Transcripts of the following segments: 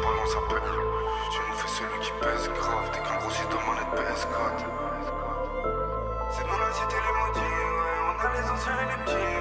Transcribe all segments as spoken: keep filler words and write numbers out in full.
balance à peine. Tu nous fais celui qui pèse grave. Dès qu'un gros site de manette P S quatre. C'est dans la cité les maudits, ouais. On a les anciens et les petits,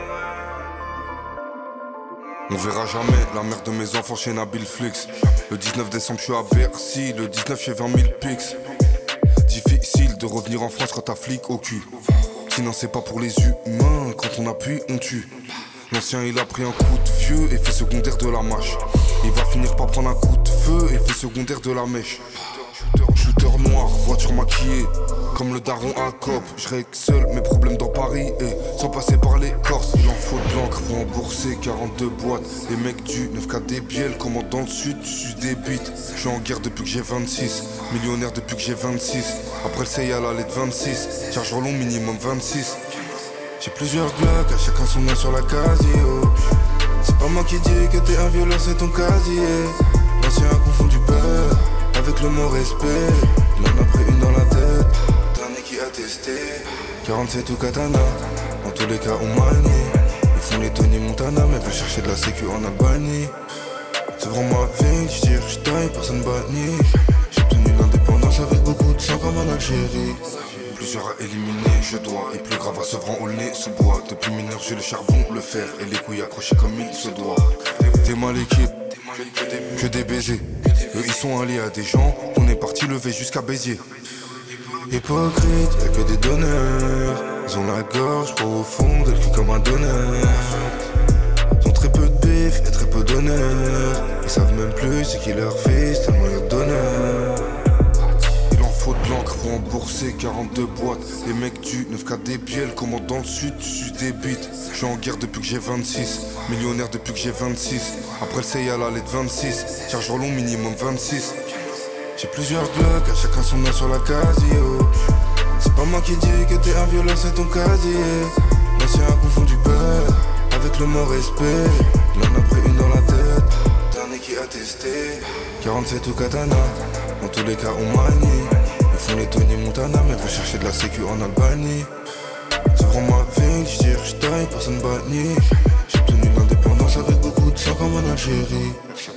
ouais. On verra jamais la mère de mes enfants chez Nabil Flix. Le dix-neuf décembre je suis à Bercy. Le dix-neuf chez vingt mille pics. Difficile de revenir en France quand t'as flic au cul. Sinon c'est pas pour les humains. Quand on appuie on tue. L'ancien il a pris un coup de vieux. Effet secondaire de la mâche. Il va finir par prendre un coup de feu. Effet secondaire de la mèche. Shooter noir, voiture maquillée. Comme le daron à Cop. Je règle seul mes problèmes dans Paris. Et sans passer par les Corses. Il en faut de l'encre pour rembourser quarante-deux boîtes. Les mecs du neuf K des bielles. Comment dans le sud tu suces des bites. Je suis en guerre depuis que j'ai vingt-six. Millionnaire depuis que j'ai vingt-six. Après le C I A la lettre vingt-six. Chargeur long minimum vingt-six. J'ai plusieurs Glock, à chacun son nom sur la casio. C'est pas moi qui dis que t'es un violeur, c'est ton casier. L'ancien a confondu peur avec le mot respect. Il en a pris une dans la tête, dernier qui a testé. quarante-sept ou katana, dans tous les cas on manie. Ils font les Tony Montana, mais veulent chercher de la sécu en Albanie. C'est vraiment ma vie, je tire, je taille, personne banni. J'ai obtenu l'indépendance avec beaucoup de sang comme en Algérie. Plusieurs à éliminer, je dois. Et plus grave à Sevran au nez sous bois. Depuis mineur j'ai le charbon, le fer et les couilles accrochées comme il se doit. T'es mal l'équipe, que des baisers. Eux ils sont alliés à des gens, on est parti lever jusqu'à Béziers. Hypocrite, y'a que des donneurs. Ils ont la gorge profonde, elle crie comme un donneur. Ils ont très peu de bif et très peu d'honneur. Ils savent même plus c'est qui leur fils, tellement y'a de donneurs. Faut de l'encre pour rembourser quarante-deux boîtes. Les mecs du neuf K des bielles. Comment dans le sud tu suces des bites. Je suis en guerre depuis que j'ai vingt-six. Millionnaire depuis que j'ai vingt-six. Après le C I A la lettre vingt-six. Chargeur long minimum vingt-six. J'ai plusieurs Glock, à chacun son nom sur la casio. C'est pas moi qui dis que t'es un violeur, c'est ton casier. L'ancien a confondu peur avec le mot respect. Il en a pris une dans la tête, dernier qui a testé. quarante-sept ou katana, dans tous les cas on manie. Ils font les Tony Montana, mais veulent chercher de la sécu en Albanie. C'est vraiment ma vie, je tire, je taille, personne banni. J'ai obtenu l'indépendance avec beaucoup de sang comme en Algérie.